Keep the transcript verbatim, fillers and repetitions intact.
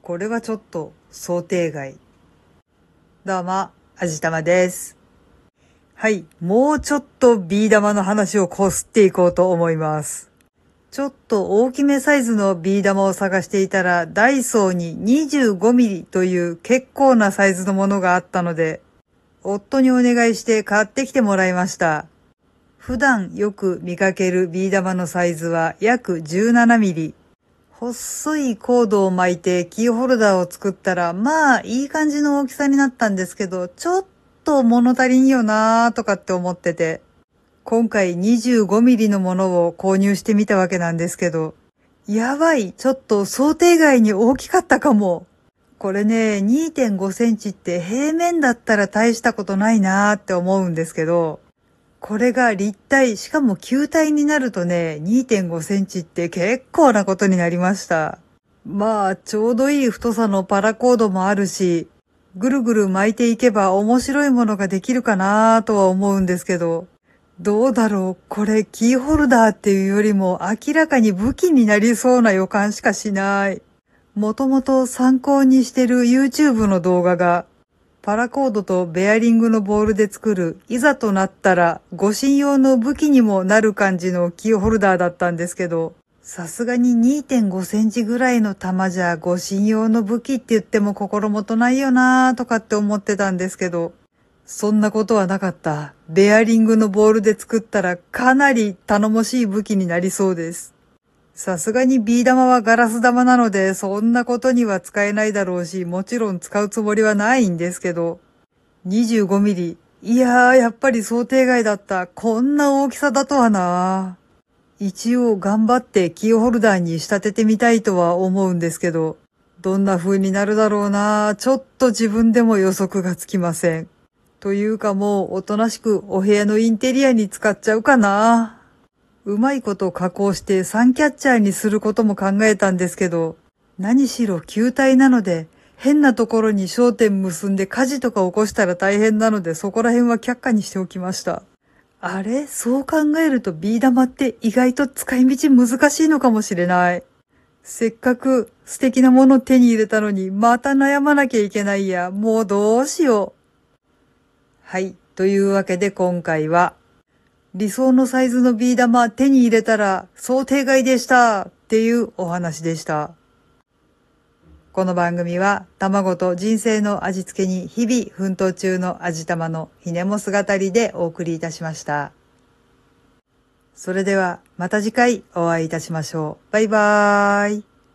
これはちょっと想定外。どうも、あじたまです。はい、もうちょっとビー玉の話をこすっていこうと思います。ちょっと大きめサイズのビー玉を探していたら、ダイソーににじゅうごミリという結構なサイズのものがあったので、夫にお願いして買ってきてもらいました。普段よく見かけるビー玉のサイズは約じゅうななミリ。細いコードを巻いてキーホルダーを作ったら、まあいい感じの大きさになったんですけど、ちょっと物足りんよなーとかって思ってて、今回にじゅうごミリのものを購入してみたわけなんですけど、やばい、ちょっと想定外に大きかったかも。これね、にてんごセンチって平面だったら大したことないなーって思うんですけど、これが立体、しかも球体になるとね、にてんごセンチって結構なことになりました。まあ、ちょうどいい太さのパラコードもあるし、ぐるぐる巻いていけば面白いものができるかなとは思うんですけど、どうだろう、これキーホルダーっていうよりも明らかに武器になりそうな予感しかしない。もともと参考にしてる YouTube の動画が、パラコードとベアリングのボールで作る、いざとなったら護身用の武器にもなる感じのキーホルダーだったんですけど、さすがに にてんごセンチぐらいの玉じゃ護身用の武器って言っても心もとないよなーとかって思ってたんですけど、そんなことはなかった。ベアリングのボールで作ったらかなり頼もしい武器になりそうです。さすがにビー玉はガラス玉なので、そんなことには使えないだろうし、もちろん使うつもりはないんですけど、にじゅうごミリ。いやー、やっぱり想定外だった。こんな大きさだとはな。一応頑張ってキーホルダーに仕立ててみたいとは思うんですけど、どんな風になるだろうな。ちょっと自分でも予測がつきません。というかもうおとなしくお部屋のインテリアに使っちゃうかな。うまいこと加工してサンキャッチャーにすることも考えたんですけど、何しろ球体なので、変なところに焦点結んで火事とか起こしたら大変なので、そこら辺は却下にしておきました。あれ、そう考えるとビー玉って意外と使い道難しいのかもしれない。せっかく素敵なもの手に入れたのに、また悩まなきゃいけないや。もうどうしよう。はい。というわけで今回は、理想のサイズのビー玉手に入れたら想定外でしたっていうお話でした。この番組は卵と人生の味付けに日々奮闘中の味玉のひねも姿りでお送りいたしました。それではまた次回お会いいたしましょう。バイバーイ。